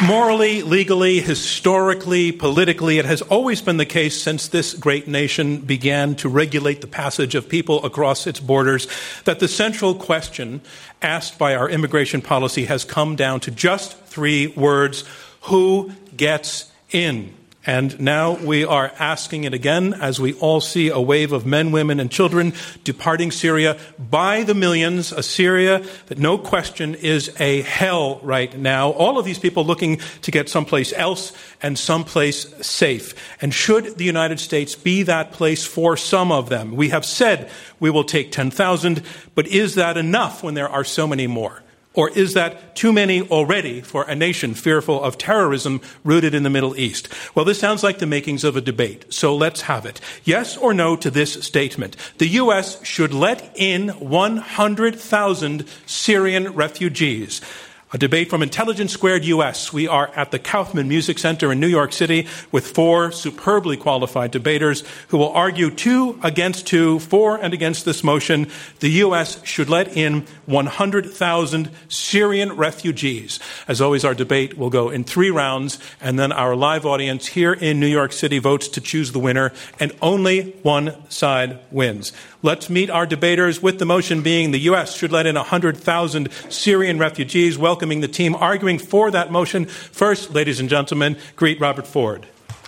Morally, legally, historically, politically, it has always been the case since this great nation began to regulate the passage of people across its borders that the central question asked by our immigration policy has come down to just three words: who gets in? And now we are asking it again as we all see a wave of men, women, and children departing Syria by the millions, a Syria that no question is a hell right now. All of these people looking to get someplace else and someplace safe. And should the United States be that place for some of them? We have said we will take 10,000, but is that enough when there are so many more? Or is that too many already for a nation fearful of terrorism rooted in the Middle East? Well, this sounds like the makings of a debate, so let's have it. Yes or no to this statement: the U.S. should let in 100,000 Syrian refugees. A debate from Intelligence Squared US. We are at the Kaufman Music Center in New York City with four superbly qualified debaters who will argue 2 against 2, for and against this motion. The U.S. should let in 100,000 Syrian refugees. As always, our debate will go in 3 rounds, and then our live audience here in New York City votes to choose the winner, and only one side wins. Let's meet our debaters with the motion being the U.S. should let in 100,000 Syrian refugees. Welcoming the team arguing for that motion. First, ladies and gentlemen, greet Robert Ford.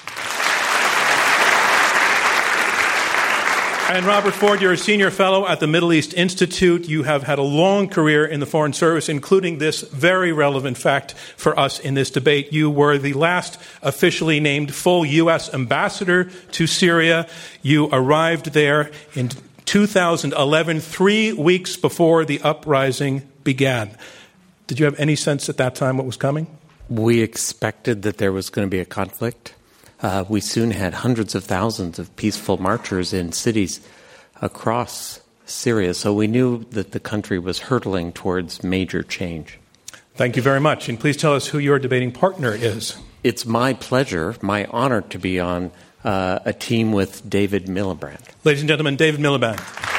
And Robert Ford, you're a senior fellow at the Middle East Institute. You have had a long career in the Foreign Service, including this very relevant fact for us in this debate. You were the last officially named full U.S. ambassador to Syria. You arrived there in 2011, 3 weeks before the uprising began. Did you have any sense at that time what was coming? We expected that there was going to be a conflict. We soon had hundreds of thousands of peaceful marchers in cities across Syria, so we knew that the country was hurtling towards major change. Thank you very much. And please tell us who your debating partner is. It's my pleasure, my honor, to be on a team with David Miliband. Ladies and gentlemen, David Miliband.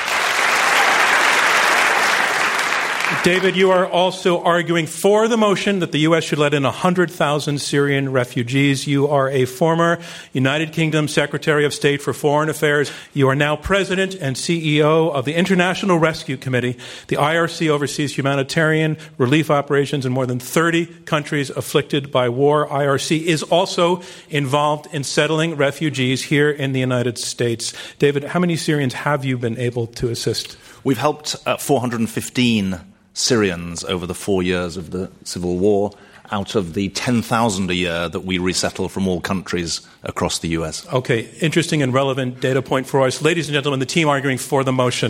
David, you are also arguing for the motion that the U.S. should let in 100,000 Syrian refugees. You are a former United Kingdom Secretary of State for Foreign Affairs. You are now President and CEO of the International Rescue Committee. The IRC oversees humanitarian relief operations in more than 30 countries afflicted by war. IRC is also involved in settling refugees here in the United States. David, how many Syrians have you been able to assist? We've helped 415 Syrians over the 4 years of the civil war, out of the 10,000 a year that we resettle from all countries across the U.S. Okay, interesting and relevant data point for us. Ladies and gentlemen, the team arguing for the motion.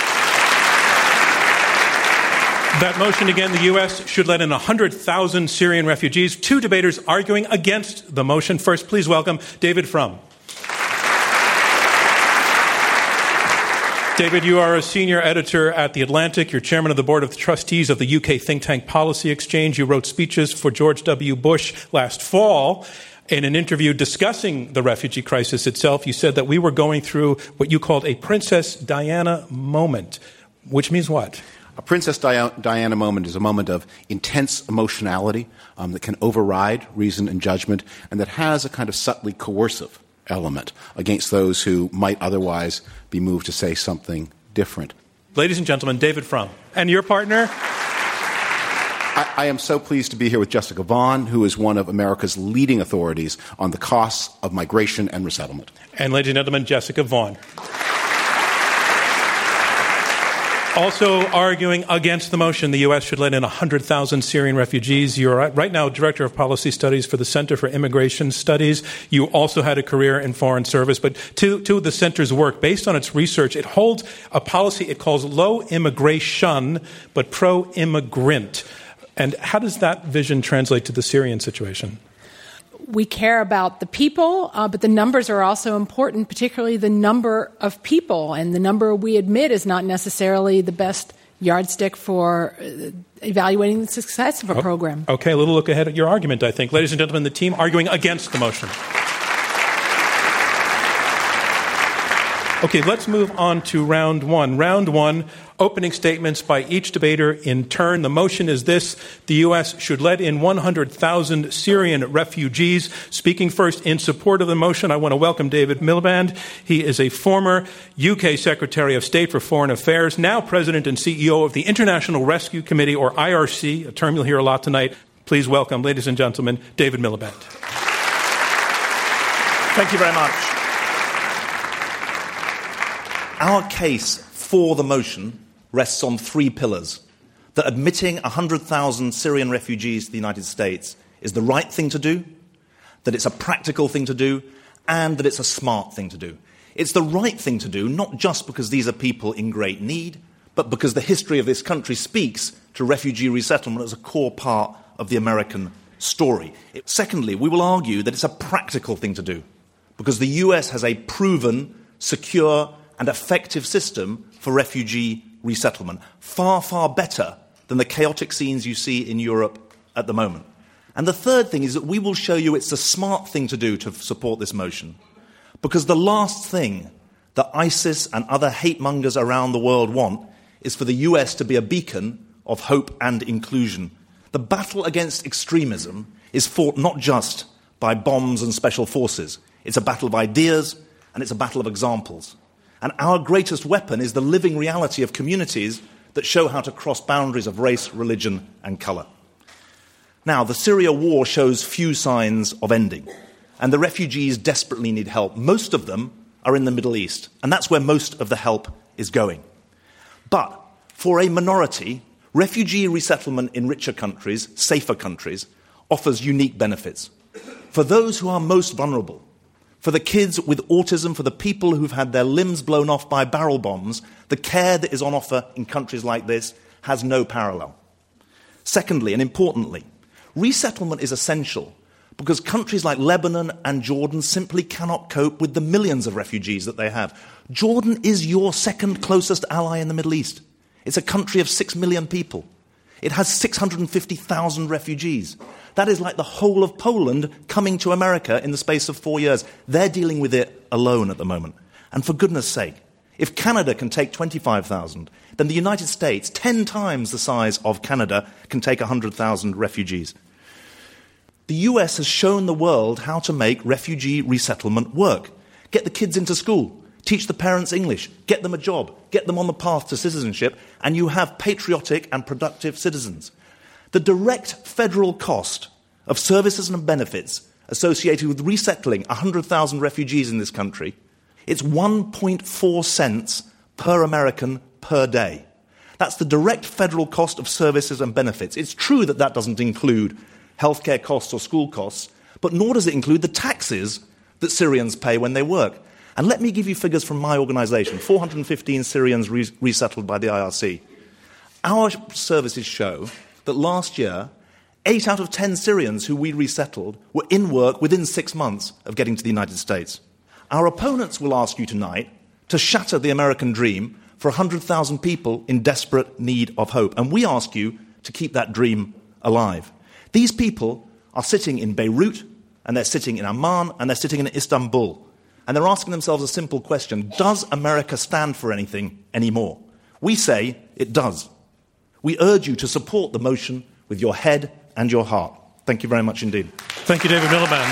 That motion, again, the U.S. should let in 100,000 Syrian refugees. 2 debaters arguing against the motion. First, please welcome David Frum. David, you are a senior editor at The Atlantic. You're chairman of the board of trustees of the UK think tank Policy Exchange. You wrote speeches for George W. Bush last fall. In an interview discussing the refugee crisis itself, you said that we were going through what you called a Princess Diana moment, which means what? A Princess Diana moment is a moment of intense emotionality that can override reason and judgment, and that has a kind of subtly coercive element against those who might otherwise be moved to say something different. Ladies and gentlemen, David Frum. And your partner? I am so pleased to be here with Jessica Vaughan, who is one of America's leading authorities on the costs of migration and resettlement. And ladies and gentlemen, Jessica Vaughan. Also arguing against the motion, the U.S. should let in 100,000 Syrian refugees. You're right now Director of Policy Studies for the Center for Immigration Studies. You also had a career in Foreign Service. But to the center's work, based on its research, it holds a policy it calls low immigration, but pro-immigrant. And how does that vision translate to the Syrian situation? We care about the people, but the numbers are also important, particularly the number of people. And the number we admit is not necessarily the best yardstick for evaluating the success of a program. Okay, a little look ahead at your argument, I think. Ladies and gentlemen, the team arguing against the motion. Okay, let's move on to round one. Round one, opening statements by each debater in turn. The motion is this: the U.S. should let in 100,000 Syrian refugees. Speaking first in support of the motion, I want to welcome David Miliband. He is a former UK Secretary of State for Foreign Affairs, now President and CEO of the International Rescue Committee, or IRC, a term you'll hear a lot tonight. Please welcome, ladies and gentlemen, David Miliband. Thank you very much. Our case for the motion rests on three pillars: that admitting 100,000 Syrian refugees to the United States is the right thing to do, that it's a practical thing to do, and that it's a smart thing to do. It's the right thing to do, not just because these are people in great need, but because the history of this country speaks to refugee resettlement as a core part of the American story. Secondly, we will argue that it's a practical thing to do, because the US has a proven, secure, and effective system for refugee resettlement, far, far better than the chaotic scenes you see in Europe at the moment. And the third thing is that we will show you it's the smart thing to do to support this motion, because the last thing that ISIS and other hate mongers around the world want is for the US to be a beacon of hope and inclusion. The battle against extremism is fought not just by bombs and special forces. It's a battle of ideas, and it's a battle of examples. And our greatest weapon is the living reality of communities that show how to cross boundaries of race, religion, and colour. Now, the Syria war shows few signs of ending, and the refugees desperately need help. Most of them are in the Middle East, and that's where most of the help is going. But for a minority, refugee resettlement in richer countries, safer countries, offers unique benefits. For those who are most vulnerable, for the kids with autism, for the people who've had their limbs blown off by barrel bombs, the care that is on offer in countries like this has no parallel. Secondly, and importantly, resettlement is essential because countries like Lebanon and Jordan simply cannot cope with the millions of refugees that they have. Jordan is your second closest ally in the Middle East. It's a country of 6 million people. It has 650,000 refugees. That is like the whole of Poland coming to America in the space of 4 years. They're dealing with it alone at the moment. And for goodness sake, if Canada can take 25,000, then the United States, 10 times the size of Canada, can take 100,000 refugees. The US has shown the world how to make refugee resettlement work. Get the kids into school. Teach the parents English, get them a job, get them on the path to citizenship, and you have patriotic and productive citizens. The direct federal cost of services and benefits associated with resettling 100,000 refugees in this country, it's 1.4 cents per American per day. That's the direct federal cost of services and benefits. It's true that that doesn't include healthcare costs or school costs, but nor does it include the taxes that Syrians pay when they work. And let me give you figures from my organisation, 415 Syrians resettled by the IRC. Our services show that last year, 8 out of 10 Syrians who we resettled were in work within 6 months of getting to the United States. Our opponents will ask you tonight to shatter the American dream for 100,000 people in desperate need of hope. And we ask you to keep that dream alive. These people are sitting in Beirut, and they're sitting in Amman, and they're sitting in Istanbul. And they're asking themselves a simple question: does America stand for anything anymore? We say it does. We urge you to support the motion with your head and your heart. Thank you very much indeed. Thank you, David Miliband.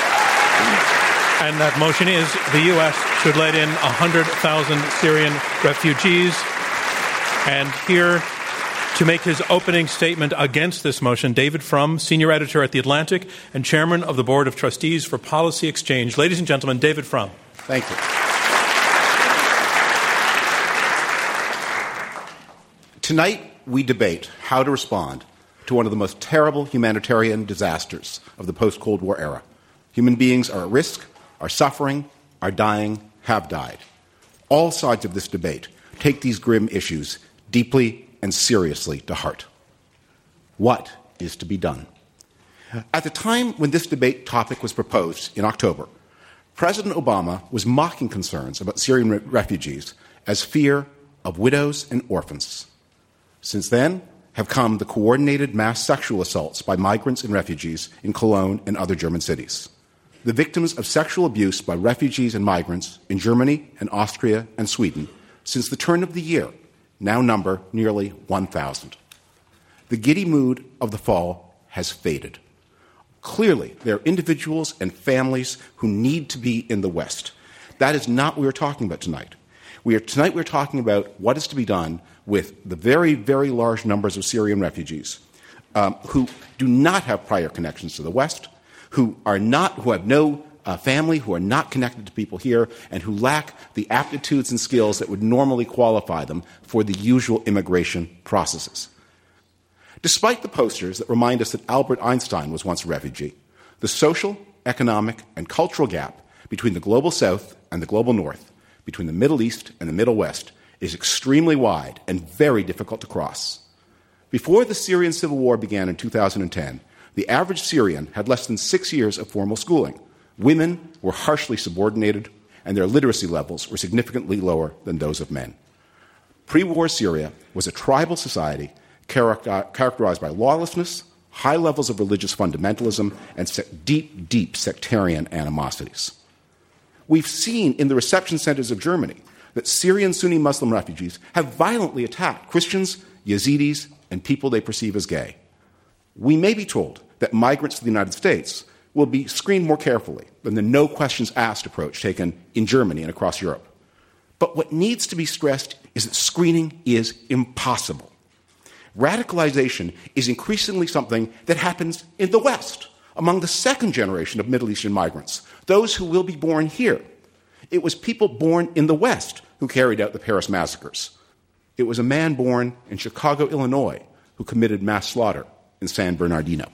And that motion is the U.S. should let in 100,000 Syrian refugees. And here to make his opening statement against this motion, David Frum, senior editor at The Atlantic and chairman of the Board of Trustees for Policy Exchange. Ladies and gentlemen, David Frum. Thank you. Tonight, we debate how to respond to one of the most terrible humanitarian disasters of the post-Cold War era. Human beings are at risk, are suffering, are dying, have died. All sides of this debate take these grim issues deeply and seriously to heart. What is to be done? At the time when this debate topic was proposed in October, President Obama was mocking concerns about Syrian refugees as fear of widows and orphans. Since then have come the coordinated mass sexual assaults by migrants and refugees in Cologne and other German cities. the victims of sexual abuse by refugees and migrants in Germany and Austria and Sweden since the turn of the year now number nearly 1,000. The giddy mood of the fall has faded. Clearly, there are individuals and families who need to be in the West. That is not what we're talking about tonight. Tonight we're talking about what is to be done with the very, very large numbers of Syrian refugees who do not have prior connections to the West, who have no family, who are not connected to people here, and who lack the aptitudes and skills that would normally qualify them for the usual immigration processes. Despite the posters that remind us that Albert Einstein was once a refugee, the social, economic, and cultural gap between the global South and the global North, between the Middle East and the Middle West, is extremely wide and very difficult to cross. Before the Syrian civil war began in 2010, the average Syrian had less than 6 years of formal schooling. Women were harshly subordinated, and their literacy levels were significantly lower than those of men. Pre-war Syria was a tribal society characterized by lawlessness, high levels of religious fundamentalism, and deep, deep sectarian animosities. We've seen in the reception centers of Germany that Syrian Sunni Muslim refugees have violently attacked Christians, Yazidis, and people they perceive as gay. We may be told that migrants to the United States will be screened more carefully than the no-questions-asked approach taken in Germany and across Europe. But what needs to be stressed is that screening is impossible. Radicalization is increasingly something that happens in the West, among the second generation of Middle Eastern migrants, those who will be born here. It was people born in the West who carried out the Paris massacres. It was a man born in Chicago, Illinois, who committed mass slaughter in San Bernardino.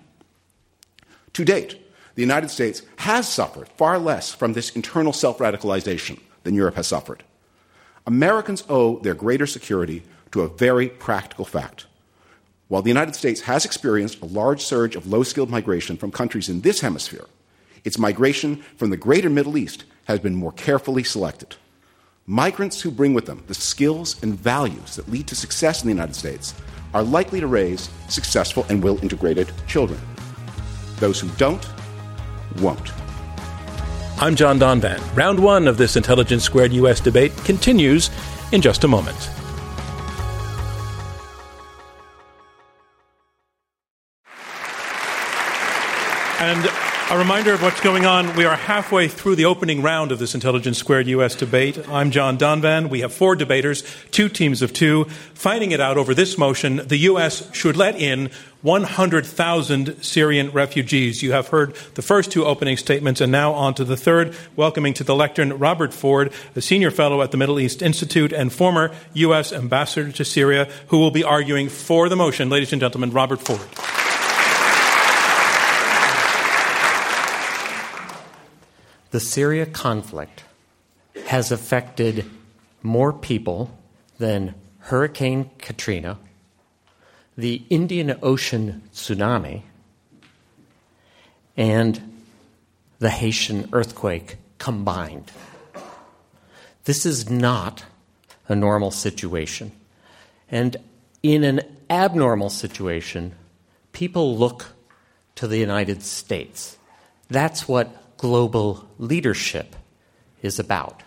To date, the United States has suffered far less from this internal self-radicalization than Europe has suffered. Americans owe their greater security to a very practical fact. While the United States has experienced a large surge of low-skilled migration from countries in this hemisphere, its migration from the greater Middle East has been more carefully selected. Migrants who bring with them the skills and values that lead to success in the United States are likely to raise successful and well-integrated children. Those who don't, won't. I'm John Donvan. Round one of this Intelligence Squared U.S. debate continues in just a moment. And a reminder of what's going on. We are halfway through the opening round of this Intelligence Squared U.S. debate. I'm John Donvan. We have 4 debaters, 2 teams of 2, fighting it out over this motion: the U.S. should let in 100,000 Syrian refugees. You have heard the first 2 opening statements, and now on to the third. Welcoming to the lectern Robert Ford, a senior fellow at the Middle East Institute and former U.S. ambassador to Syria, who will be arguing for the motion. Ladies and gentlemen, Robert Ford. The Syria conflict has affected more people than Hurricane Katrina, the Indian Ocean tsunami, and the Haitian earthquake combined. This is not a normal situation. And in an abnormal situation, people look to the United States. That's what global leadership is about.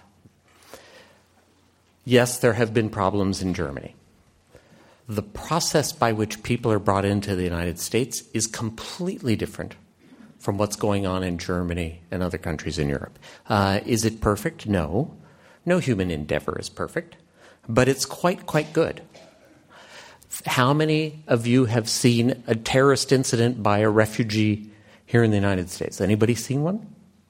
Yes, there have been problems in Germany. The process by which people are brought into the United States is completely different from what's going on in Germany and other countries in Europe. Is it perfect? No. No human endeavor is perfect, but it's quite good. How many of you have seen a terrorist incident by a refugee here in the United States? Anybody seen one?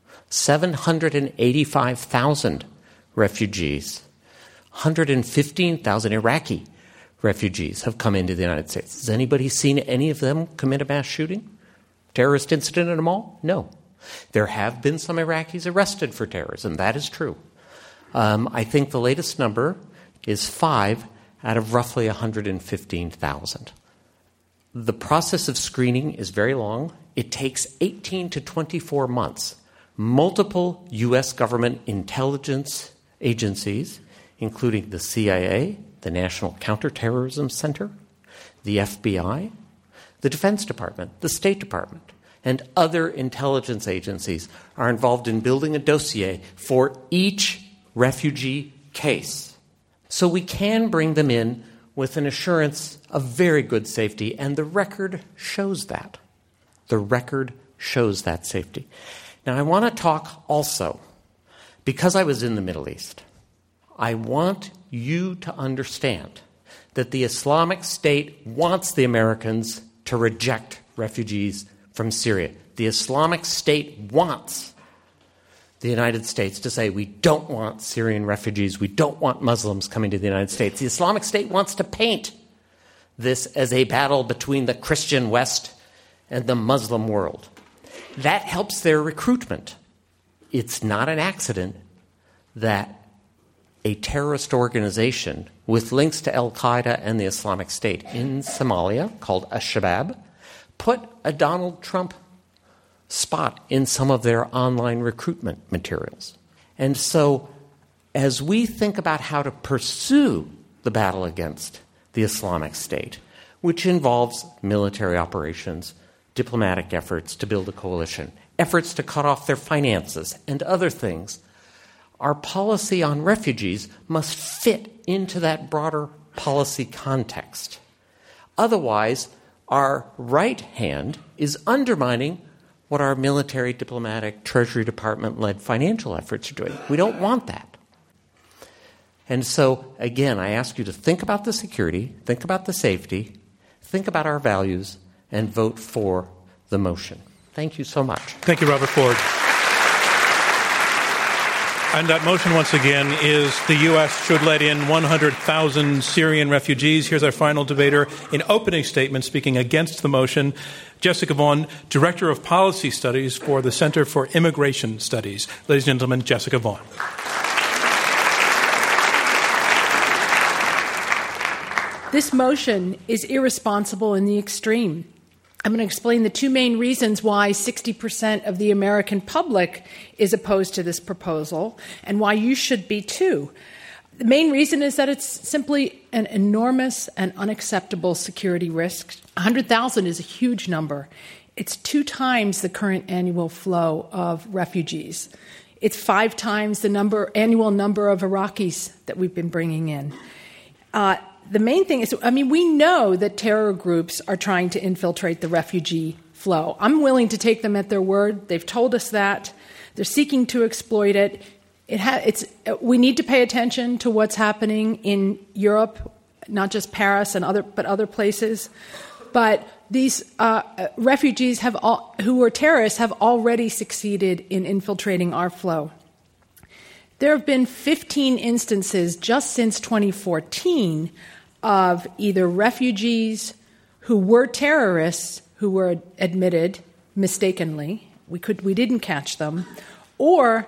785,000 refugees, 115,000 Iraqi refugees have come into the United States. Has anybody seen any of them commit a mass shooting? Terrorist incident in a mall? No. There have been some Iraqis arrested for terrorism. That is true. I think the latest number is 5 out of roughly 115,000. The process of screening is very long. It takes 18 to 24 months. Multiple U.S. government intelligence agencies, including the CIA, the National Counterterrorism Center, the FBI, the Defense Department, the State Department, and other intelligence agencies are involved in building a dossier for each refugee case. So we can bring them in with an assurance of very good safety, and the record shows that. The record shows that safety. Now, I want to talk also, because I was in the Middle East, I want you to understand that the Islamic State wants the Americans to reject refugees from Syria. The Islamic State wants the United States to say, we don't want Syrian refugees, we don't want Muslims coming to the United States. The Islamic State wants to paint this as a battle between the Christian West and the Muslim world. That helps their recruitment. It's not an accident that a terrorist organization with links to Al-Qaeda and the Islamic State in Somalia, called Al-Shabaab, put a Donald Trump spot in some of their online recruitment materials. And so, as we think about how to pursue the battle against the Islamic State, which involves military operations, diplomatic efforts to build a coalition, efforts to cut off their finances, and other things, our policy on refugees must fit into that broader policy context. Otherwise, our right hand is undermining what our military, diplomatic, Treasury Department-led financial efforts are doing. We don't want that. And so, again, I ask you to think about the security, think about the safety, think about our values, and vote for the motion. Thank you so much. Thank you, Robert Ford. And that motion, once again, is the U.S. should let in 100,000 Syrian refugees. Here's our final debater in opening statement speaking against the motion, Jessica Vaughan, Director of Policy Studies for the Center for Immigration Studies. Ladies and gentlemen, Jessica Vaughan. This motion is irresponsible in the extreme. I'm going to explain the two main reasons why 60% of the American public is opposed to this proposal and why you should be too. The main reason is that it's simply an enormous and unacceptable security risk. 100,000 is a huge number. It's 2 times the current annual flow of refugees. It's 5 times the annual number of Iraqis that we've been bringing in. The main thing is, we know that terror groups are trying to infiltrate the refugee flow. I'm willing to take them at their word. They've told us that. They're seeking to exploit it. We need to pay attention to what's happening in Europe, not just Paris but other places. But these refugees who are terrorists have already succeeded in infiltrating our flow. There have been 15 instances just since 2014 of either refugees who were terrorists who were admitted mistakenly, we didn't catch them, or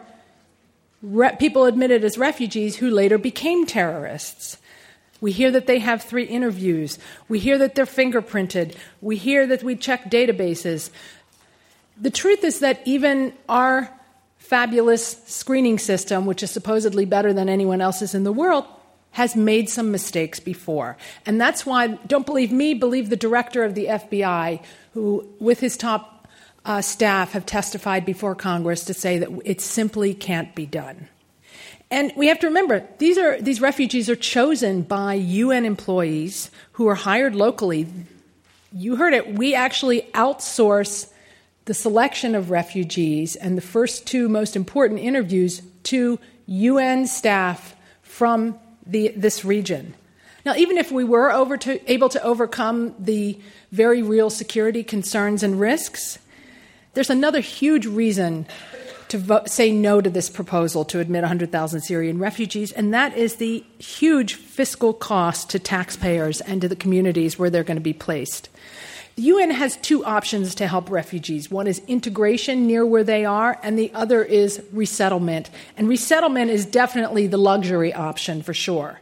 people admitted as refugees who later became terrorists. We hear that they have 3 interviews. We hear that they're fingerprinted. We hear that we check databases. The truth is that even our fabulous screening system, which is supposedly better than anyone else's in the world, has made some mistakes before. And that's why, don't believe me, believe the director of the FBI, who, with his top staff, have testified before Congress to say that it simply can't be done. And we have to remember, these refugees are chosen by UN employees who are hired locally. You heard it, we actually outsource the selection of refugees and the first 2 most important interviews to UN staff from this region. Now, even if we were able to overcome the very real security concerns and risks, there's another huge reason to say no to this proposal to admit 100,000 Syrian refugees, and that is the huge fiscal cost to taxpayers and to the communities where they're going to be placed. The UN has 2 options to help refugees. One is integration near where they are, and the other is resettlement. And resettlement is definitely the luxury option for sure.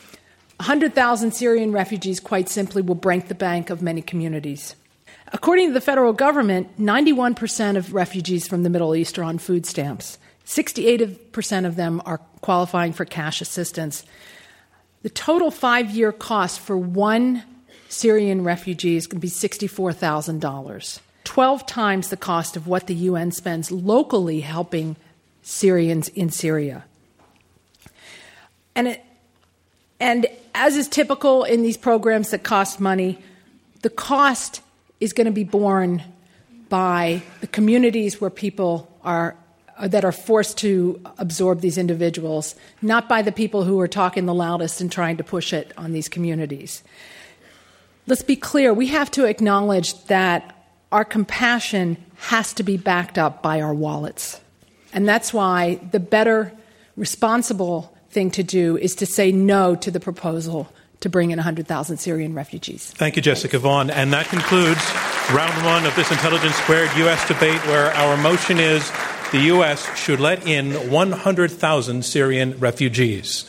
100,000 Syrian refugees, quite simply, will break the bank of many communities. According to the federal government, 91% of refugees from the Middle East are on food stamps. 68% of them are qualifying for cash assistance. The total 5-year cost for one Syrian refugee is going to be $64,000. 12 times the cost of what the UN spends locally helping Syrians in Syria. And as is typical in these programs that cost money, the cost is going to be borne by the communities where people are that are forced to absorb these individuals, not by the people who are talking the loudest and trying to push it on these communities. Let's be clear, we have to acknowledge that our compassion has to be backed up by our wallets. And that's why the better, responsible thing to do is to say no to the proposal to bring in 100,000 Syrian refugees. Thank you, Jessica Vaughan. And that concludes round one of this Intelligence Squared U.S. debate, where our motion is the U.S. should let in 100,000 Syrian refugees.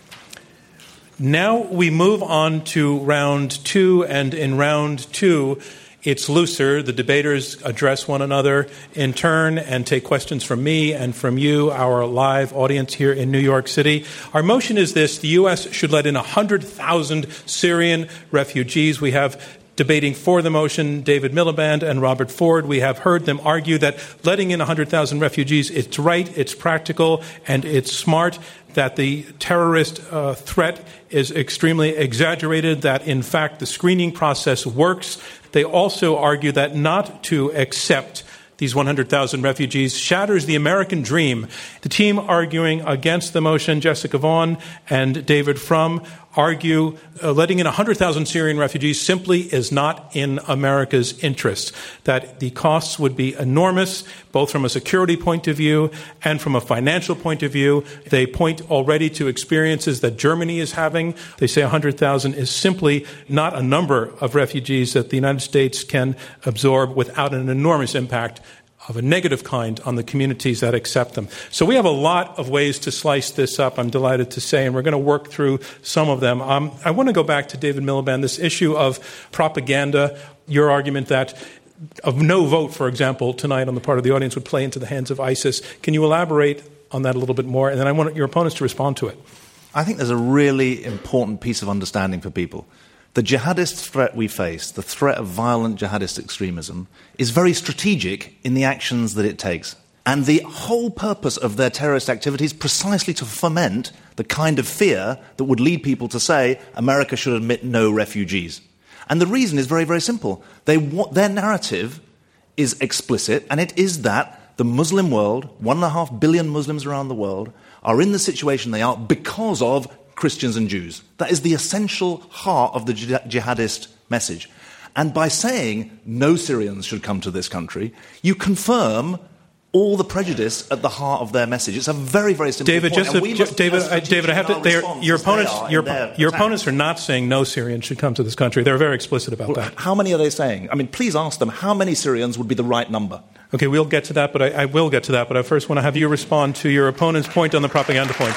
Now we move on to round two, and in round two, it's looser. The debaters address one another in turn and take questions from me and from you, our live audience here in New York City. Our motion is this: the U.S. should let in 100,000 Syrian refugees. We have debating for the motion David Miliband and Robert Ford. We have heard them argue that letting in 100,000 refugees, it's right, it's practical, and it's smart, that the terrorist threat is extremely exaggerated, that in fact the screening process works. They also argue that not to accept these 100,000 refugees shatters the American dream. The team arguing against the motion, Jessica Vaughan and David Frum, argue letting in 100,000 Syrian refugees simply is not in America's interest, that the costs would be enormous, both from a security point of view and from a financial point of view. They point already to experiences that Germany is having. They say 100,000 is simply not a number of refugees that the United States can absorb without an enormous impact of a negative kind on the communities that accept them. So we have a lot of ways to slice this up, I'm delighted to say, and we're going to work through some of them. I want to go back to David Miliband, this issue of propaganda, your argument that of no vote, for example, tonight on the part of the audience would play into the hands of ISIS. Can you elaborate on that a little bit more? And then I want your opponents to respond to it. I think there's a really important piece of understanding for people. The jihadist threat we face, the threat of violent jihadist extremism, is very strategic in the actions that it takes. And the whole purpose of their terrorist activities is precisely to foment the kind of fear that would lead people to say America should admit no refugees. And the reason is very, very simple. Their narrative is explicit, and it is that the Muslim world, 1.5 billion Muslims around the world, are in the situation they are because of Christians and Jews. That is the essential heart of the jihadist message. And by saying no Syrians should come to this country, you confirm all the prejudice at the heart of their message. It's a very, very simple point. David, I have to. Your opponents are not saying no Syrians should come to this country. They're very explicit about that. How many are they saying? I mean, please ask them how many Syrians would be the right number. Okay, we'll get to that, but I will get to that. But I first want to have you respond to your opponent's point on the propaganda point.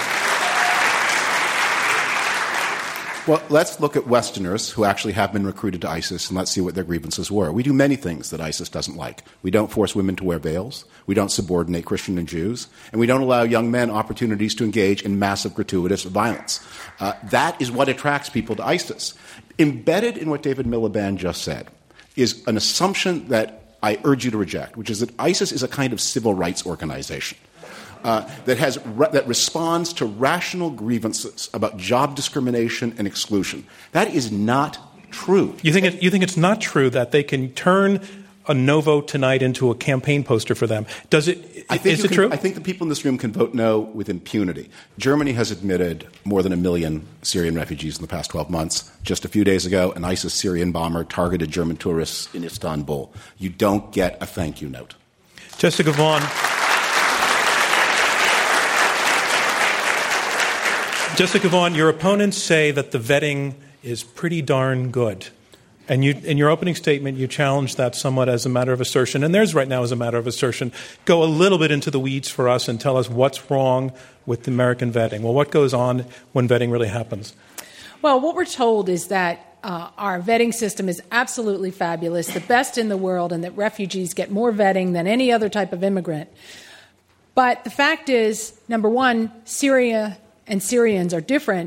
Well, let's look at Westerners who actually have been recruited to ISIS, and let's see what their grievances were. We do many things that ISIS doesn't like. We don't force women to wear veils. We don't subordinate Christian and Jews. And we don't allow young men opportunities to engage in massive, gratuitous violence. That is what attracts people to ISIS. Embedded in what David Miliband just said is an assumption that I urge you to reject, which is that ISIS is a kind of civil rights organization. That responds to rational grievances about job discrimination and exclusion. That is not true. You think it's not true that they can turn a no vote tonight into a campaign poster for them? Is it true? I think the people in this room can vote no with impunity. Germany has admitted more than 1 million Syrian refugees in the past 12 months. Just a few days ago, an ISIS Syrian bomber targeted German tourists in Istanbul. You don't get a thank you note. Jessica Vaughan. Jessica Vaughan, your opponents say that the vetting is pretty darn good. And in your opening statement, you challenged that somewhat as a matter of assertion. And theirs right now is a matter of assertion. Go a little bit into the weeds for us and tell us what's wrong with the American vetting. Well, what goes on when vetting really happens? Well, what we're told is that our vetting system is absolutely fabulous, the best in the world, and that refugees get more vetting than any other type of immigrant. But the fact is, number one, Syria and Syrians are different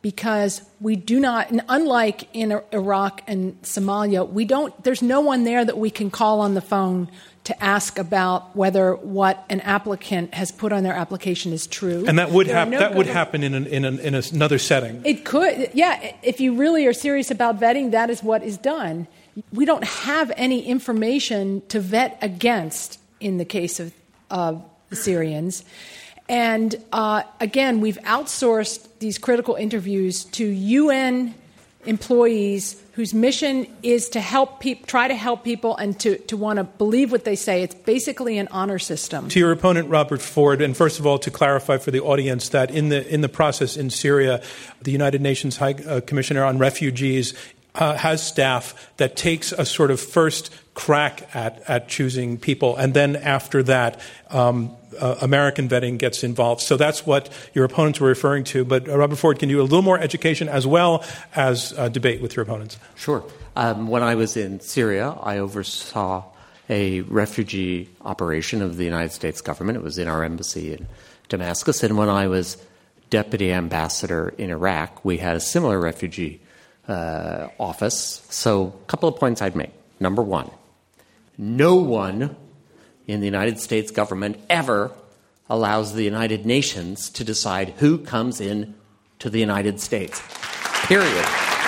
because we do not, and unlike in Iraq and Somalia, there's no one there that we can call on the phone to ask about whether what an applicant has put on their application is true. And that would happen in another setting. It could, yeah. If you really are serious about vetting, that is what is done. We don't have any information to vet against in the case of the Syrians. And again, we've outsourced these critical interviews to UN employees whose mission is to try to help people and to want to believe what they say. It's basically an honor system. To your opponent, Robert Ford, and first of all, to clarify for the audience that in the process in Syria, the United Nations High Commissioner on Refugees has staff that takes a sort of first crack at choosing people, and then after that, American vetting gets involved. So that's what your opponents were referring to. But Robert Ford, can you do a little more education as well as debate with your opponents? Sure. When I was in Syria, I oversaw a refugee operation of the United States government. It was in our embassy in Damascus. And when I was deputy ambassador in Iraq, we had a similar refugee office. So a couple of points I'd make. Number one, no one in the United States government ever allows the United Nations to decide who comes in to the United States. Period.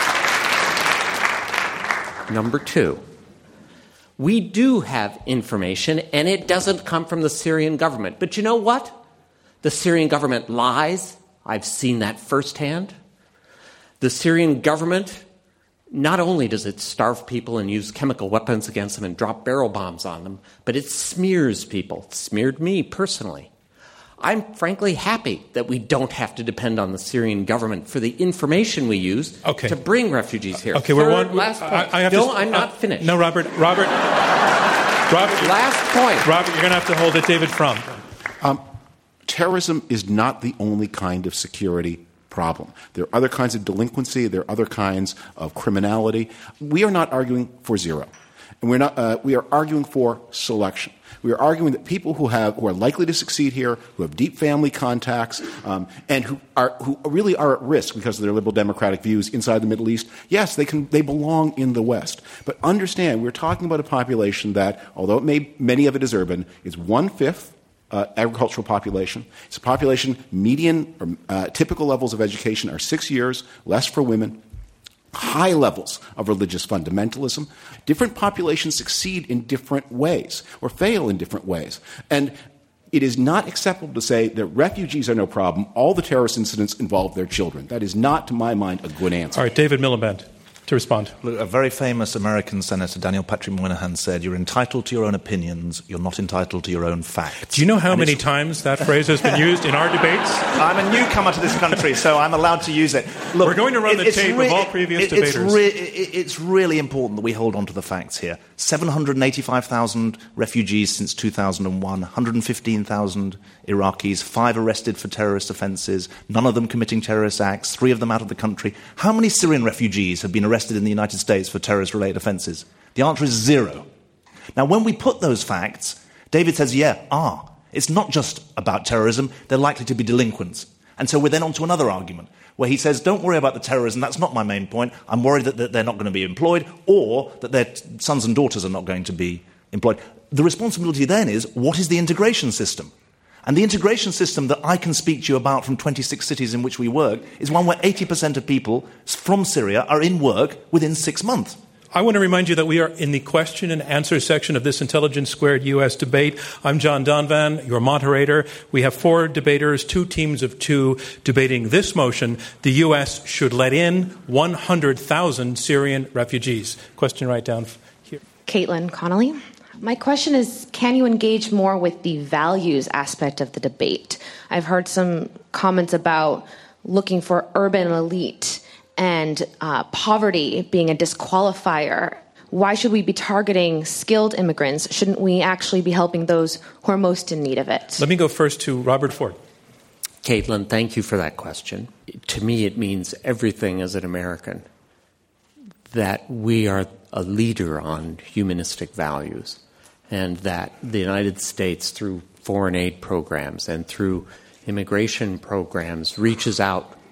Number two, we do have information, and it doesn't come from the Syrian government. But you know what? The Syrian government lies. I've seen that firsthand. The Syrian government, not only does it starve people and use chemical weapons against them and drop barrel bombs on them, but it smears people. It smeared me personally. I'm frankly happy that we don't have to depend on the Syrian government for the information we use to bring refugees here. Okay, last point. I'm not finished. No, Robert. Last point. Robert, you're going to have to hold it. David Frum. Terrorism is not the only kind of security problem. There are other kinds of delinquency. There are other kinds of criminality. We are not arguing for zero, and we are arguing for selection. We are arguing that people who are likely to succeed here, who have deep family contacts, and who really are at risk because of their liberal democratic views inside the Middle East. Yes, they belong in the West. But understand, we're talking about a population that, although many of it is urban, is 1/5 agricultural population. It's a population median or typical levels of education are 6 years, less for women, high levels of religious fundamentalism. Different populations succeed in different ways or fail in different ways. And it is not acceptable to say that refugees are no problem. All the terrorist incidents involve their children. That is not, to my mind, a good answer. All right, David Miliband, to respond. Look, a very famous American Senator, Daniel Patrick Moynihan, said, "You're entitled to your own opinions, you're not entitled to your own facts." Do you know how many times that phrase has been used in our debates? I'm a newcomer to this country, so I'm allowed to use it. Look, we're going to run the tape of all previous debaters. It's really important that we hold on to the facts here. 785,000 refugees since 2001, 115,000 Iraqis, 5 arrested for terrorist offences, none of them committing terrorist acts, 3 of them out of the country. How many Syrian refugees have been arrested in the United States for terrorist-related offences? The answer is 0. Now, when we put those facts, David says, it's not just about terrorism, they're likely to be delinquents. And so we're then on to another argument, where he says, don't worry about the terrorism, that's not my main point. I'm worried that they're not going to be employed, or that their sons and daughters are not going to be employed. The responsibility then is, what is the integration system? And the integration system that I can speak to you about from 26 cities in which we work is one where 80% of people from Syria are in work within 6 months. I want to remind you that we are in the question and answer section of this Intelligence Squared U.S. debate. I'm John Donvan, your moderator. We have 4 debaters, 2 teams of 2, debating this motion: the U.S. should let in 100,000 Syrian refugees. Question right down here. Caitlin Connolly. My question is, can you engage more with the values aspect of the debate? I've heard some comments about looking for urban elite and poverty being a disqualifier. Why should we be targeting skilled immigrants? Shouldn't we actually be helping those who are most in need of it? Let me go first to Robert Ford. Caitlin, thank you for that question. To me, it means everything as an American, that we are a leader on humanistic values, and that the United States, through foreign aid programs and through immigration programs, reaches out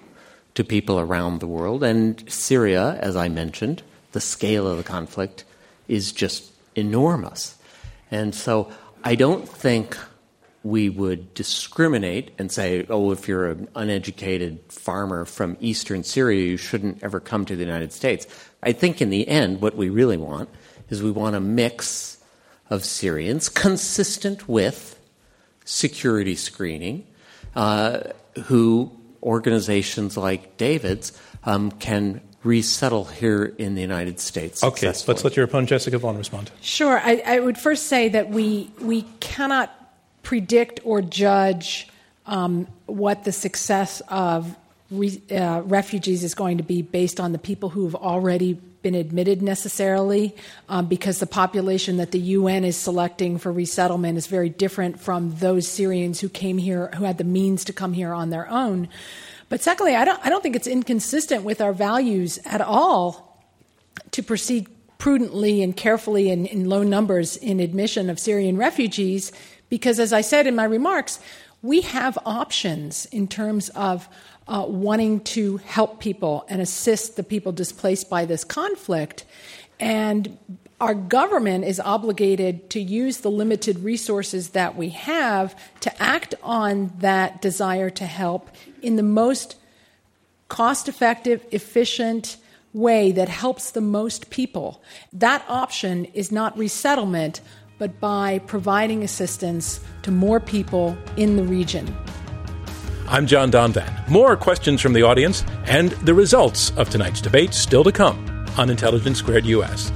to people around the world. And Syria, as I mentioned, the scale of the conflict is just enormous. And so I don't think we would discriminate and say, oh, if you're an uneducated farmer from eastern Syria, you shouldn't ever come to the United States. I think in the end, what we really want is we want a mix of Syrians consistent with security screening, who organizations like David's can resettle here in the United States. Okay, let's let your opponent, Jessica Vaughan, respond. Sure. I would first say that we cannot predict or judge what the success of refugees is going to be based on the people who have already been admitted necessarily, because the population that the UN is selecting for resettlement is very different from those Syrians who came here, who had the means to come here on their own. But secondly, I don't think it's inconsistent with our values at all to proceed prudently and carefully in low numbers in admission of Syrian refugees, because, as I said in my remarks, we have options in terms of wanting to help people and assist the people displaced by this conflict. And our government is obligated to use the limited resources that we have to act on that desire to help in the most cost-effective, efficient way that helps the most people. That option is not resettlement, but by providing assistance to more people in the region. I'm John Donvan. More questions from the audience and the results of tonight's debate still to come on Intelligence Squared US.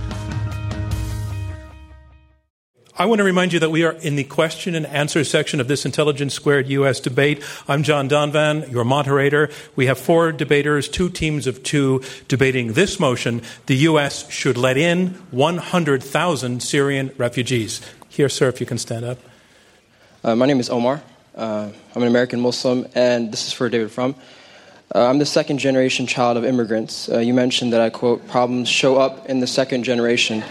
I want to remind you that we are in the question and answer section of this Intelligence Squared US debate. I'm John Donvan, your moderator. We have 4 debaters, 2 teams of 2, debating this motion: the U.S. should let in 100,000 Syrian refugees. Here, sir, if you can stand up. My name is Omar. I'm an American Muslim, and this is for David Frum. I'm the second-generation child of immigrants. You mentioned that, I quote, problems show up in the second generation.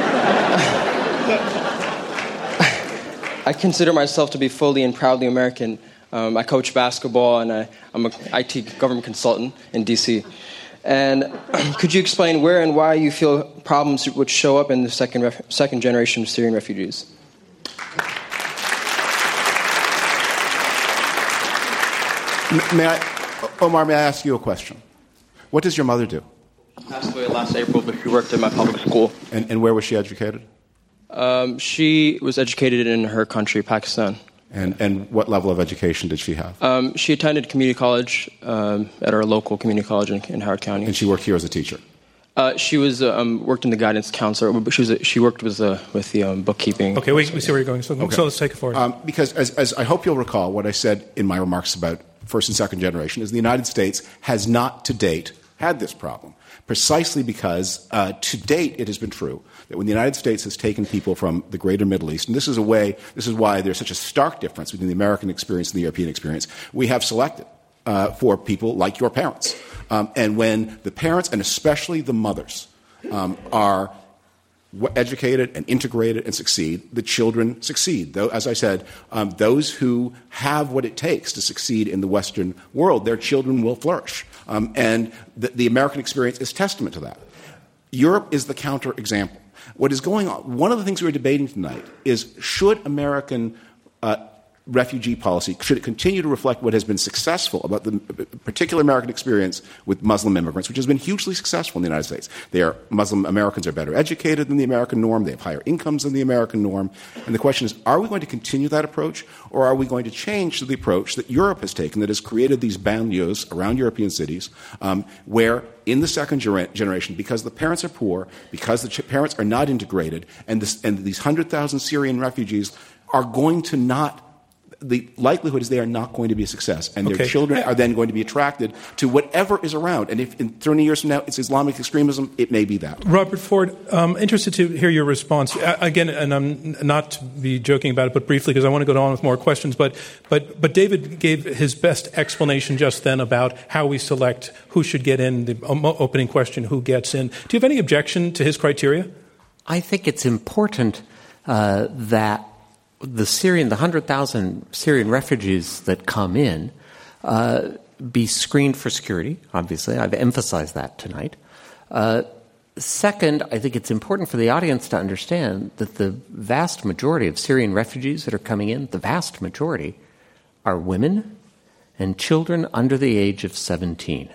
I consider myself to be fully and proudly American. I coach basketball, and I'm an IT government consultant in D.C. And could you explain where and why you feel problems would show up in the second generation of Syrian refugees? Omar, may I ask you a question? What does your mother do? Passed away last April, but she worked in my public school. And where was she educated? She was educated in her country, Pakistan. And what level of education did she have? She attended community college at our local community college in Howard County. And she worked here as a teacher? She was worked in the guidance counselor, but she worked with the bookkeeping. Okay, we see where you're going. So let's take it forward. Because as I hope you'll recall, what I said in my remarks about first and second generation is the United States has not to date had this problem, precisely because to date it has been true that when the United States has taken people from the greater Middle East, and this is why there's such a stark difference between the American experience and the European experience, we have selected for people like your parents. And when the parents, and especially the mothers, are educated and integrated and succeed, the children succeed. Though, as I said, those who have what it takes to succeed in the Western world, their children will flourish. And the American experience is testament to that. Europe is the counterexample. What is going on, one of the things we're debating tonight is, should American refugee policy, should it continue to reflect what has been successful about the particular American experience with Muslim immigrants, which has been hugely successful in the United States? Muslim Americans are better educated than the American norm. They have higher incomes than the American norm. And the question is, are we going to continue that approach, or are we going to change to the approach that Europe has taken, that has created these banlieues around European cities, where in the second generation, because the parents are poor, because the parents are not integrated, and these 100,000 Syrian refugees are going to not, the likelihood is they are not going to be a success, and their children are then going to be attracted to whatever is around. And if in 30 years from now it's Islamic extremism, it may be that. Robert Ford, interested to hear your response. Again, and I'm not to be joking about it, but briefly, because I want to go on with more questions. But David gave his best explanation just then about how we select who should get in, the opening question, who gets in. Do you have any objection to his criteria? I think it's important that the 100,000 Syrian refugees that come in be screened for security, obviously. I've emphasized that tonight. Second, I think it's important for the audience to understand that the vast majority of Syrian refugees that are coming in, the vast majority, are women and children under the age of 17.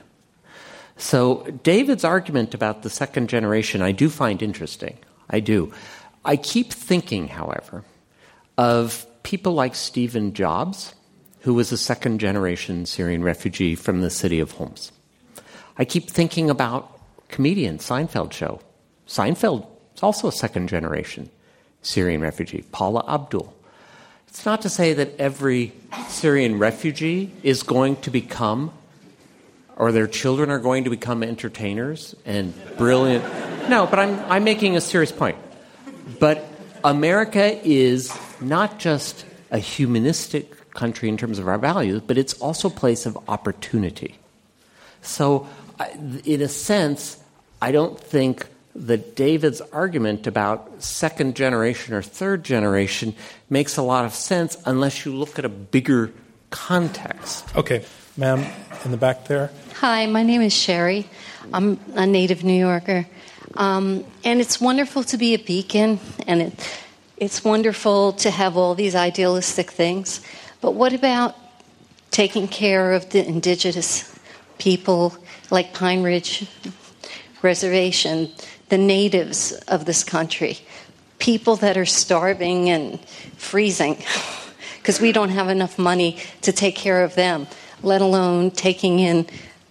So David's argument about the second generation I do find interesting. I do. I keep thinking, however, of people like Stephen Jobs, who was a second-generation Syrian refugee from the city of Homs. I keep thinking about comedian Seinfeld show. Seinfeld is also a second-generation Syrian refugee. Paula Abdul. It's not to say that every Syrian refugee is going to become, or their children are going to become entertainers and brilliant. No, but I'm making a serious point. But America is not just a humanistic country in terms of our values, but it's also a place of opportunity. So, in a sense, I don't think that David's argument about second generation or third generation makes a lot of sense unless you look at a bigger context. Okay. Ma'am, in the back there. Hi, my name is Sherry. I'm a native New Yorker. And it's wonderful to be a beacon, and it's wonderful to have all these idealistic things. But what about taking care of the indigenous people like Pine Ridge Reservation, the natives of this country, people that are starving and freezing because we don't have enough money to take care of them, let alone taking in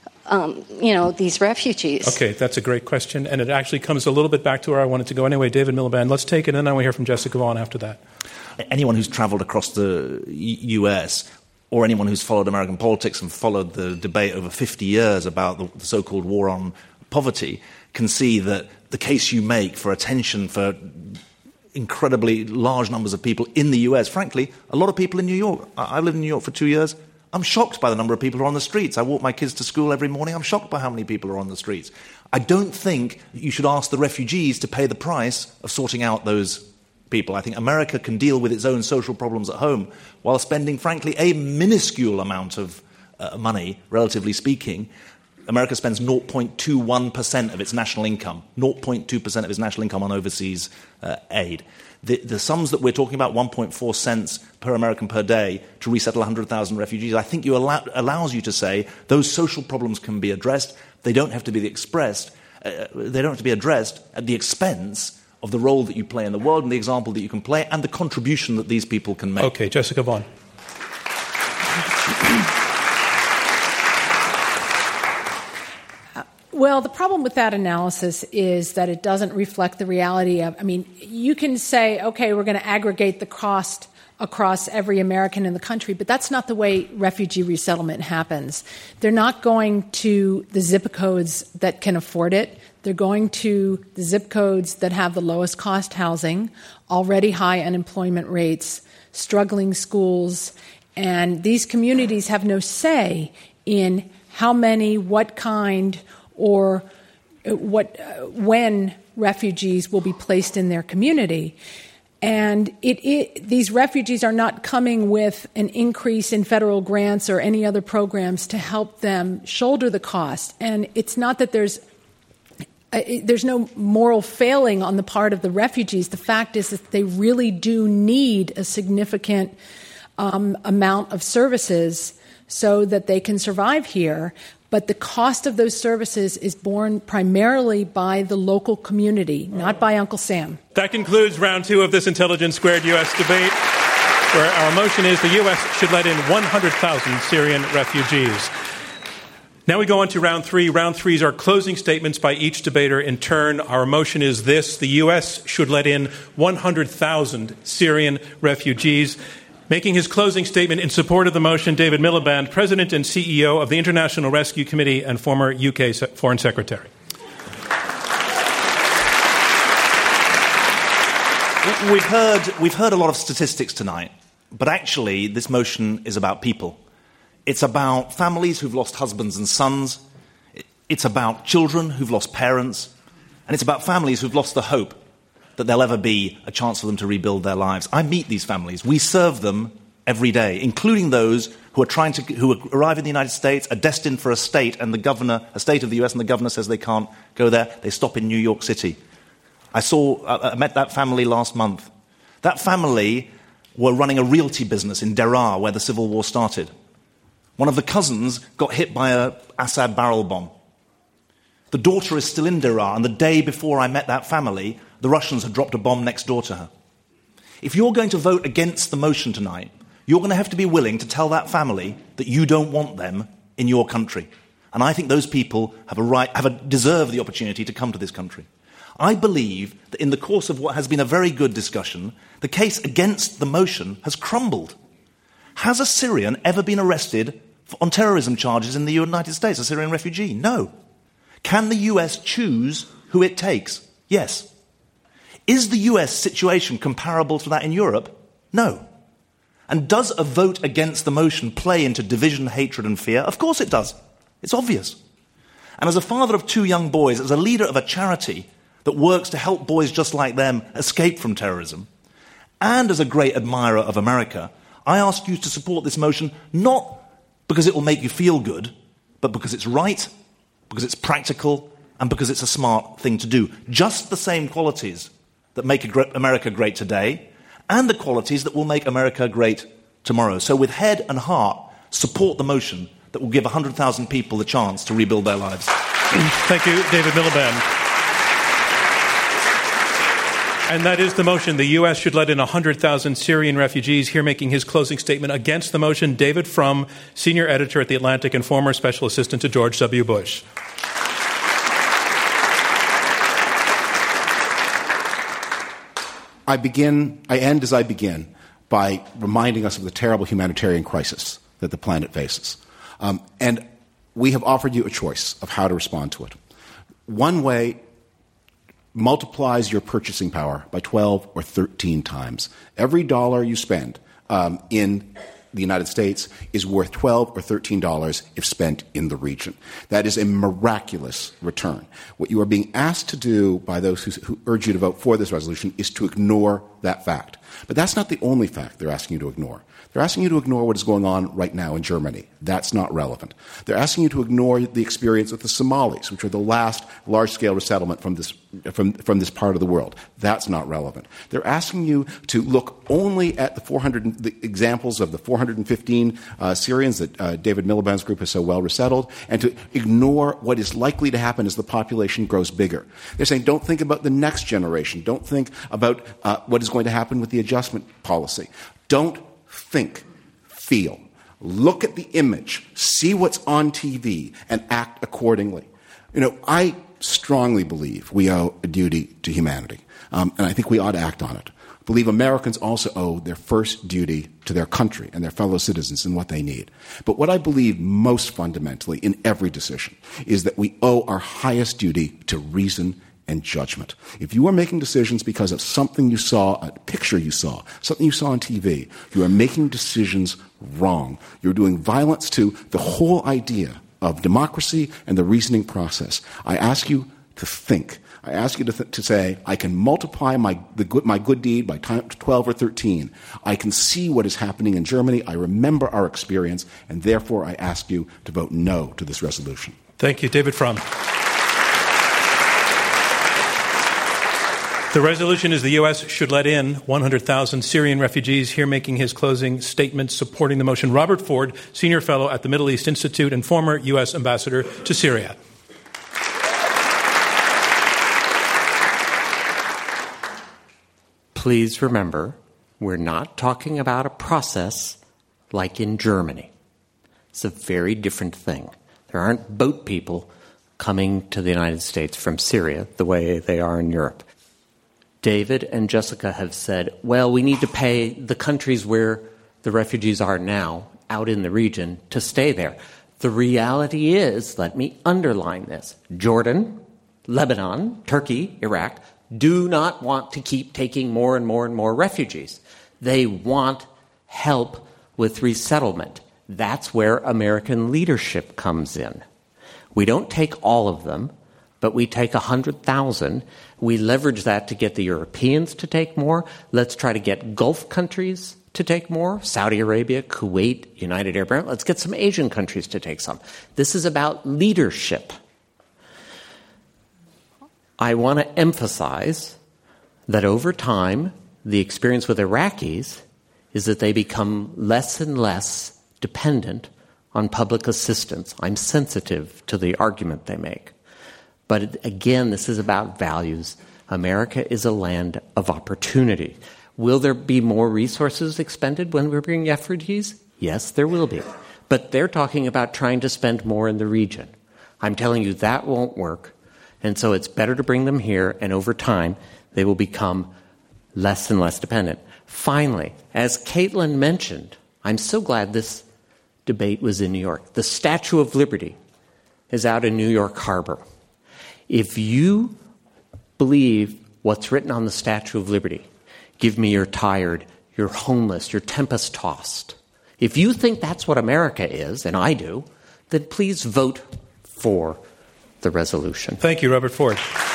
these refugees? Okay, that's a great question, and it actually comes a little bit back to where I wanted to go anyway. David Miliband, let's take it, and then I want to hear from Jessica Vaughan after that. Anyone who's traveled across the U.S., or anyone who's followed American politics and followed the debate over 50 years about the so-called war on poverty, can see that the case you make for attention for incredibly large numbers of people in the U.S., frankly, a lot of people in New York. I lived in New York for 2 years. I'm shocked by the number of people who are on the streets. I walk my kids to school every morning. I'm shocked by how many people are on the streets. I don't think you should ask the refugees to pay the price of sorting out those people. I think America can deal with its own social problems at home while spending, frankly, a minuscule amount of money, relatively speaking. America spends 0.21% of its national income, 0.2% of its national income on overseas aid. The sums that we're talking about, 1.4 cents per American per day to resettle 100,000 refugees, I think allows you to say those social problems can be addressed. They don't have to be addressed at the expense of the role that you play in the world and the example that you can play and the contribution that these people can make. Okay, Jessica Vaughan. Well, the problem with that analysis is that it doesn't reflect the reality of, you can say, okay, we're going to aggregate the cost across every American in the country, but that's not the way refugee resettlement happens. They're not going to the zip codes that can afford it. They're going to the zip codes that have the lowest cost housing, already high unemployment rates, struggling schools, and these communities have no say in how many, what kind, or when refugees will be placed in their community. And these refugees are not coming with an increase in federal grants or any other programs to help them shoulder the cost. And it's not that there's no moral failing on the part of the refugees. The fact is that they really do need a significant amount of services so that they can survive here. But the cost of those services is borne primarily by the local community, not by Uncle Sam. That concludes round two of this Intelligence Squared U.S. debate, where our motion is the U.S. should let in 100,000 Syrian refugees. Now we go on to round three. Round three is our closing statements by each debater in turn. Our motion is this: the U.S. should let in 100,000 Syrian refugees. Making his closing statement in support of the motion, David Miliband, President and CEO of the International Rescue Committee and former UK Foreign Secretary. We've heard a lot of statistics tonight, but actually this motion is about people. It's about families who've lost husbands and sons. It's about children who've lost parents. And it's about families who've lost the hope that there'll ever be a chance for them to rebuild their lives. I meet these families. We serve them every day, including those who arrive in the United States, are destined for a state of the US, and the governor says they can't go there. They stop in New York City. I met that family last month. That family were running a realty business in Deraa, where the civil war started. One of the cousins got hit by a Assad barrel bomb. The daughter is still in Deraa, and the day before I met that family, the Russians had dropped a bomb next door to her. If you're going to vote against the motion tonight, you're going to have to be willing to tell that family that you don't want them in your country. And I think those people deserve the opportunity to come to this country. I believe that in the course of what has been a very good discussion, the case against the motion has crumbled. Has a Syrian ever been arrested on terrorism charges in the United States, a Syrian refugee? No. Can the US choose who it takes? Yes. Is the US situation comparable to that in Europe? No. And does a vote against the motion play into division, hatred, and fear? Of course it does. It's obvious. And as a father of 2 young boys, as a leader of a charity that works to help boys just like them escape from terrorism, and as a great admirer of America, I ask you to support this motion not because it will make you feel good, but because it's right, because it's practical, and because it's a smart thing to do. Just the same qualities that make America great today, and the qualities that will make America great tomorrow. So with head and heart, support the motion that will give 100,000 people the chance to rebuild their lives. Thank you, David Miliband. And that is the motion. The U.S. should let in 100,000 Syrian refugees. Here making his closing statement against the motion, David Frum, senior editor at The Atlantic and former special assistant to George W. Bush. I end as I begin by reminding us of the terrible humanitarian crisis that the planet faces. And we have offered you a choice of how to respond to it. One way multiplies your purchasing power by 12 or 13 times. Every dollar you spend in the United States is worth $12 or $13 if spent in the region. That is a miraculous return. What you are being asked to do by those who urge you to vote for this resolution is to ignore that fact. But that's not the only fact they're asking you to ignore. They're asking you to ignore what is going on right now in Germany. That's not relevant. They're asking you to ignore the experience of the Somalis, which are the last large-scale resettlement from this part of the world. That's not relevant. They're asking you to look only at the examples of the 415 Syrians that David Miliband's group has so well resettled, and to ignore what is likely to happen as the population grows bigger. They're saying don't think about the next generation. Don't think about what is going to happen with the adjustment policy. Don't think, feel. Look at the image, see what's on TV, and act accordingly. I strongly believe we owe a duty to humanity, and I think we ought to act on it. I believe Americans also owe their first duty to their country and their fellow citizens and what they need. But what I believe most fundamentally in every decision is that we owe our highest duty to reason and judgment. If you are making decisions because of something you saw, a picture you saw, something you saw on TV, you are making decisions wrong. You're doing violence to the whole idea of democracy and the reasoning process. I ask you to think. I ask you to say, I can multiply my good deed by 12 or 13. I can see what is happening in Germany. I remember our experience, and therefore I ask you to vote no to this resolution. Thank you. David Frum. The resolution is the U.S. should let in 100,000 Syrian refugees. Here making his closing statement supporting the motion, Robert Ford, senior fellow at the Middle East Institute and former U.S. ambassador to Syria. Please remember, we're not talking about a process like in Germany. It's a very different thing. There aren't boat people coming to the United States from Syria the way they are in Europe. David and Jessica have said, well, we need to pay the countries where the refugees are now out in the region to stay there. The reality is, let me underline this, Jordan, Lebanon, Turkey, Iraq, do not want to keep taking more and more and more refugees. They want help with resettlement. That's where American leadership comes in. We don't take all of them, but we take 100,000. We leverage that to get the Europeans to take more. Let's try to get Gulf countries to take more, Saudi Arabia, Kuwait, United Arab Emirates. Let's get some Asian countries to take some. This is about leadership. I want to emphasize that over time, the experience with Iraqis is that they become less and less dependent on public assistance. I'm sensitive to the argument they make. But again, this is about values. America is a land of opportunity. Will there be more resources expended when we bring refugees? Yes, there will be. But they're talking about trying to spend more in the region. I'm telling you that won't work. And so it's better to bring them here, and over time, they will become less and less dependent. Finally, as Caitlin mentioned, I'm so glad this debate was in New York. The Statue of Liberty is out in New York Harbor. If you believe what's written on the Statue of Liberty, give me your tired, your homeless, your tempest-tossed. If you think that's what America is, and I do, then please vote for the resolution. Thank you, Robert Ford.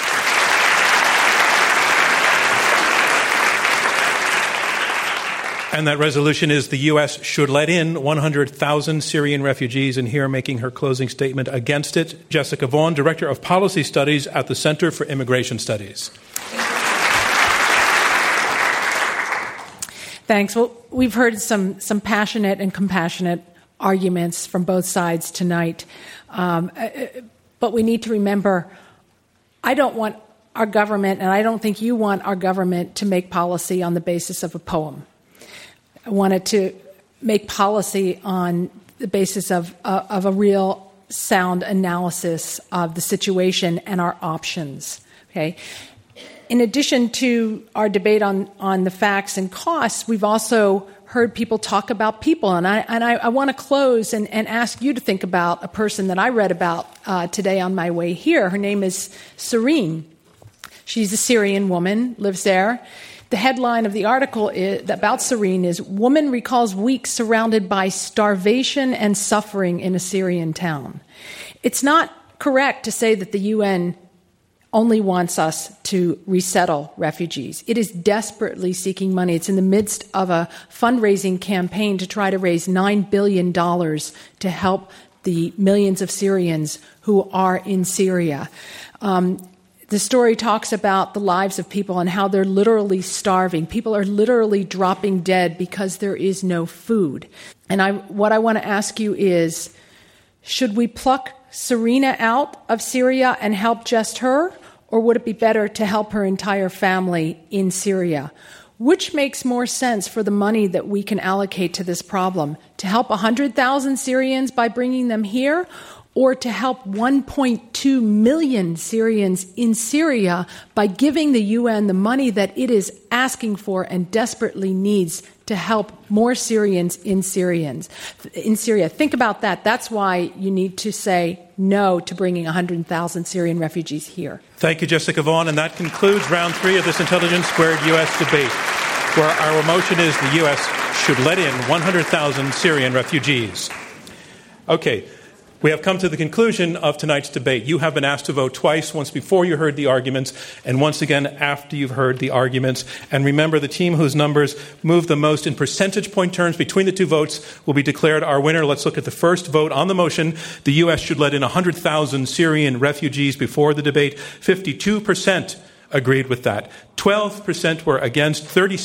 And that resolution is the U.S. should let in 100,000 Syrian refugees. And here making her closing statement against it, Jessica Vaughan, Director of Policy Studies at the Center for Immigration Studies. Thanks. Well, we've heard some passionate and compassionate arguments from both sides tonight. But we need to remember, I don't want our government, and I don't think you want our government to make policy on the basis of a poem. I want it to make policy on the basis of a real sound analysis of the situation and our options. Okay. In addition to our debate on the facts and costs, we've also heard people talk about people. And I want to close and ask you to think about a person that I read about today on my way here. Her name is Sirine. She's a Syrian woman, lives there. The headline of the article about Sirine is, "Woman Recalls Weeks Surrounded by Starvation and Suffering in a Syrian Town." It's not correct to say that the UN only wants us to resettle refugees. It is desperately seeking money. It's in the midst of a fundraising campaign to try to raise $9 billion to help the millions of Syrians who are in Syria. The story talks about the lives of people and how they're literally starving. People are literally dropping dead because there is no food. And what I want to ask you is, should we pluck Sirine out of Syria and help just her? Or would it be better to help her entire family in Syria? Which makes more sense for the money that we can allocate to this problem? To help 100,000 Syrians by bringing them here? Or to help 1.2 million Syrians in Syria by giving the UN the money that it is asking for and desperately needs to help more Syrians in Syria? Think about that. That's why you need to say no to bringing 100,000 Syrian refugees here. Thank you, Jessica Vaughan. And that concludes round 3 of this Intelligence Squared U.S. debate, where our motion is the U.S. should let in 100,000 Syrian refugees. Okay. We have come to the conclusion of tonight's debate. You have been asked to vote twice, once before you heard the arguments, and once again after you've heard the arguments. And remember, the team whose numbers move the most in percentage point terms between the two votes will be declared our winner. Let's look at the first vote on the motion. The U.S. should let in 100,000 Syrian refugees before the debate. 52% agreed with that. 12% were against.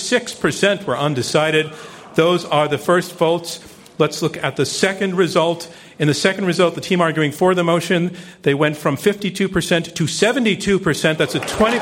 36% were undecided. Those are the first votes. Let's look at the second result. In the second result, the team arguing for the motion, they went from 52% to 72%. That's a 20%.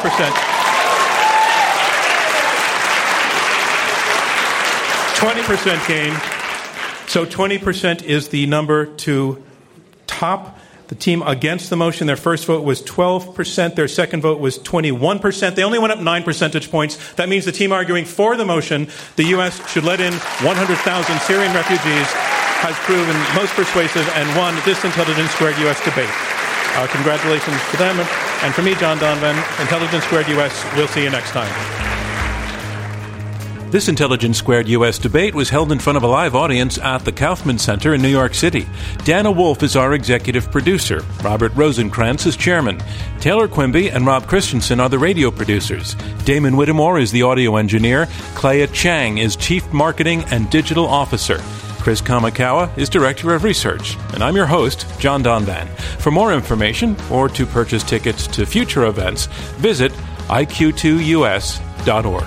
20% gain. So 20% is the number to top. The team against the motion, their first vote was 12%. Their second vote was 21%. They only went up 9 percentage points. That means the team arguing for the motion, the U.S. should let in 100,000 Syrian refugees, has proven most persuasive and won this Intelligence Squared U.S. debate. Congratulations to them. And for me, John Donovan, Intelligence Squared U.S., we'll see you next time. This Intelligence Squared U.S. debate was held in front of a live audience at the Kaufman Center in New York City. Dana Wolf is our executive producer. Robert Rosenkrantz is chairman. Taylor Quimby and Rob Christensen are the radio producers. Damon Whittemore is the audio engineer. Clea Chang is chief marketing and digital officer. Chris Kamikawa is Director of Research, and I'm your host, John Donvan. For more information or to purchase tickets to future events, visit iq2us.org.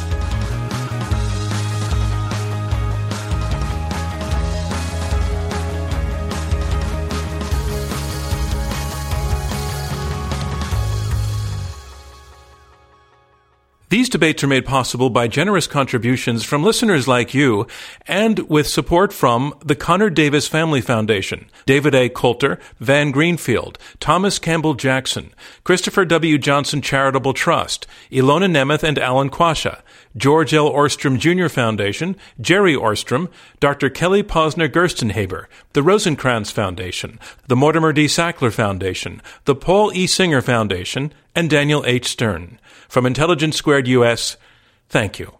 These debates are made possible by generous contributions from listeners like you and with support from the Connor Davis Family Foundation, David A. Coulter, Van Greenfield, Thomas Campbell Jackson, Christopher W. Johnson Charitable Trust, Ilona Nemeth and Alan Quasha, George L. Orstrom Jr. Foundation, Jerry Orstrom, Dr. Kelly Posner Gerstenhaber, the Rosenkrantz Foundation, the Mortimer D. Sackler Foundation, the Paul E. Singer Foundation, and Daniel H. Stern. From Intelligence Squared U.S., thank you.